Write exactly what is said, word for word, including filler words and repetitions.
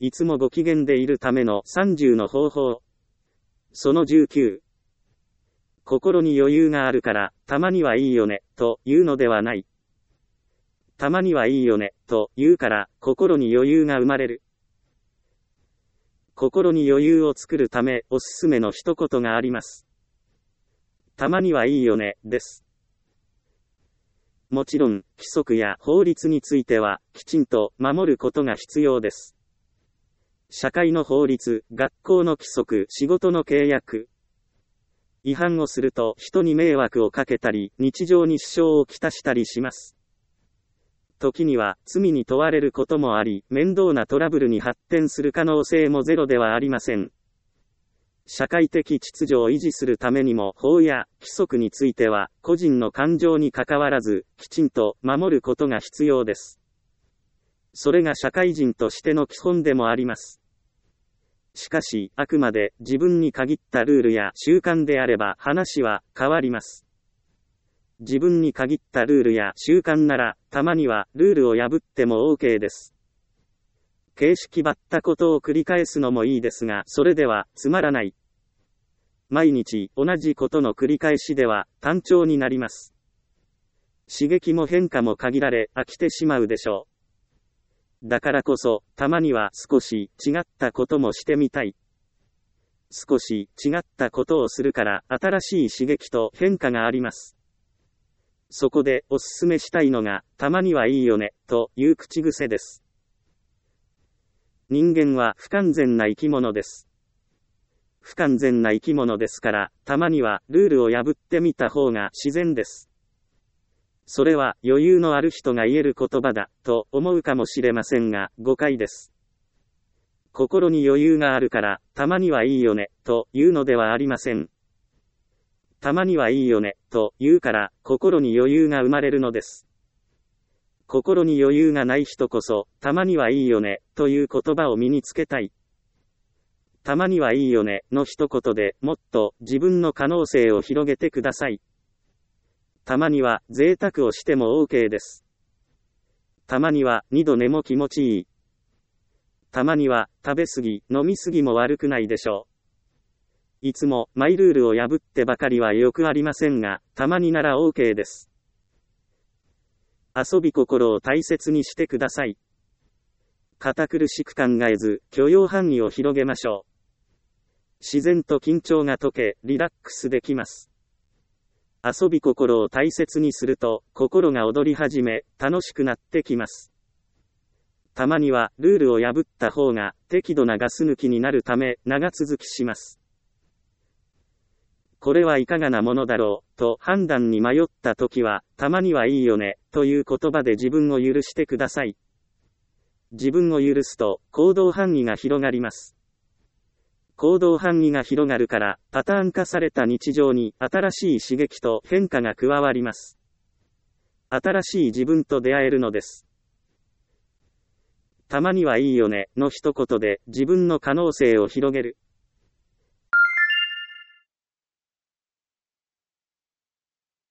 いつもご機嫌でいるためのさんじゅうの方法。そのじゅうきゅう。心に余裕があるから、たまにはいいよね、というのではない。たまにはいいよね、と言うから、心に余裕が生まれる。心に余裕を作るため、おすすめの一言があります。たまにはいいよね、です。もちろん、規則や法律については、きちんと守ることが必要です。社会の法律、学校の規則、仕事の契約。違反をすると人に迷惑をかけたり、日常に支障をきたしたりします。時には罪に問われることもあり、面倒なトラブルに発展する可能性もゼロではありません。社会的秩序を維持するためにも法や規則については、個人の感情に関わらず、きちんと守ることが必要です。それが社会人としての基本でもあります。しかし、あくまで自分に限ったルールや習慣であれば話は変わります。自分に限ったルールや習慣なら、たまにはルールを破っても OK です。形式ばったことを繰り返すのもいいですが、それではつまらない。毎日同じことの繰り返しでは単調になります。刺激も変化も限られ飽きてしまうでしょう。だからこそ、たまには少し違ったこともしてみたい。少し違ったことをするから新しい刺激と変化があります。そこでおすすめしたいのが、たまにはいいよね、という口癖です。人間は不完全な生き物です。不完全な生き物ですから、たまにはルールを破ってみた方が自然です。それは余裕のある人が言える言葉だ、と思うかもしれませんが、誤解です。心に余裕があるから、たまにはいいよね、というのではありません。たまにはいいよね、と言うから、心に余裕が生まれるのです。心に余裕がない人こそ、たまにはいいよね、という言葉を身につけたい。たまにはいいよね、の一言でもっと自分の可能性を広げてください。たまには贅沢をしても OK です。たまには二度寝も気持ちいい。たまには食べ過ぎ、飲み過ぎも悪くないでしょう。いつもマイルールを破ってばかりはよくありませんが、たまになら OK です。遊び心を大切にしてください。堅苦しく考えず、許容範囲を広げましょう。自然と緊張が解け、リラックスできます。遊び心を大切にすると、心が躍り始め、楽しくなってきます。たまには、ルールを破った方が、適度なガス抜きになるため、長続きします。これはいかがなものだろう、と判断に迷ったときは、たまにはいいよね、という言葉で自分を許してください。自分を許すと、行動範囲が広がります。行動範囲が広がるから、パターン化された日常に新しい刺激と変化が加わります。新しい自分と出会えるのです。たまにはいいよね、の一言で自分の可能性を広げる。